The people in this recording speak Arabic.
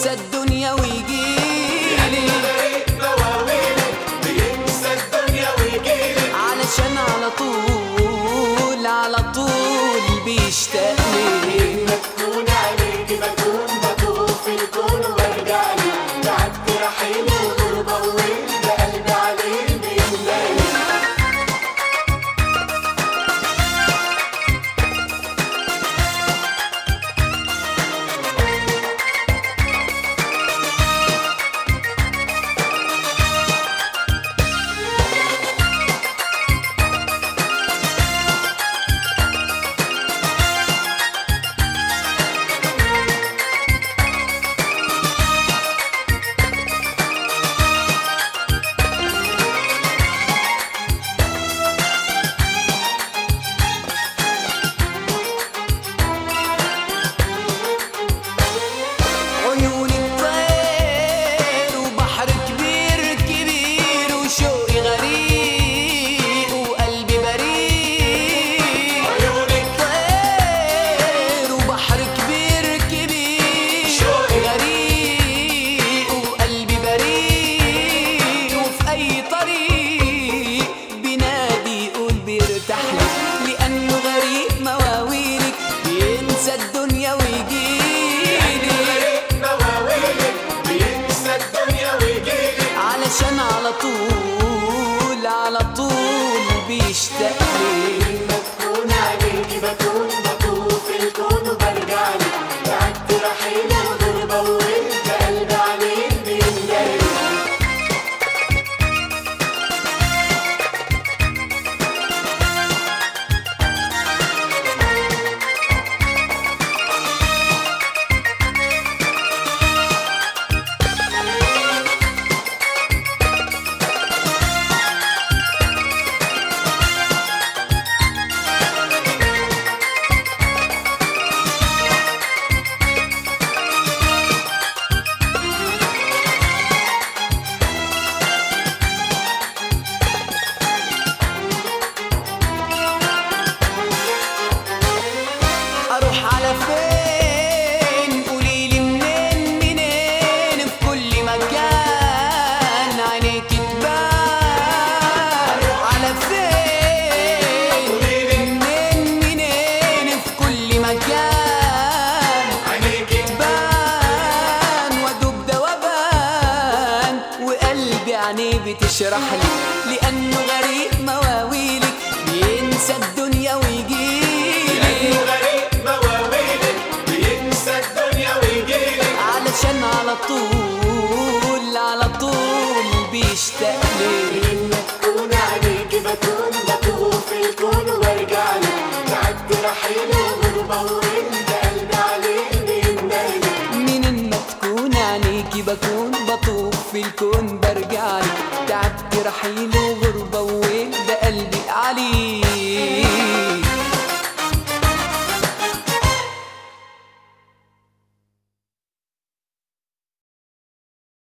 بينسى الدنيا ويجيلي، بينسى الدنيا ويجيلي، علشان على طول على طول بيشتاق لي. لما تكون عليكي بكون بطوف في الكون وبرجعلي، تعبت رحيلي وغربة وولد قلبي عليه بيملاني. عيونك طير وبحر كبير كبير وشوقي غريق وقلبي بريء. عيونك طير وبحر كبير كبير شوقي غريق وقلبي بريء، وفي أي طريق بينادي يقول بيرتاح لي، لأنه غريب مواويلك بينسى الدنيا ويجيلي، مواويلك بينسى الدنيا ويجيلي، علشان على طول على طول بيشتاق لي. لما تكون عليكي بكون بطوف في الكون وبرجعلي، تعبت رحيلي وغربة وولد قلبي عليه بيملاني. اروح على فين قوليلي، منين منين في كل مكان عينيك تبان. على فين قوليلي منين منين في كل مكان عينيك تبان، وادوب دوبان وقلبي عينيه بتشرح لي، لانه غريب مواويلك بينسى الدنيا ويجيلي، غريب مواويلك بينسى الدنيا ويجيلي، علشان على طول على طول بيشتاق لي. لما تكون عليكي بكون بطوف في الكون وبرجعلي، تعبت رحيلي وغربة وولد قلبي عليه بيملاني. منين ما تكون عينيكي بكون بطوف في الكون برجعلي، تعبت رحيل وغربة وولد قلبي عليك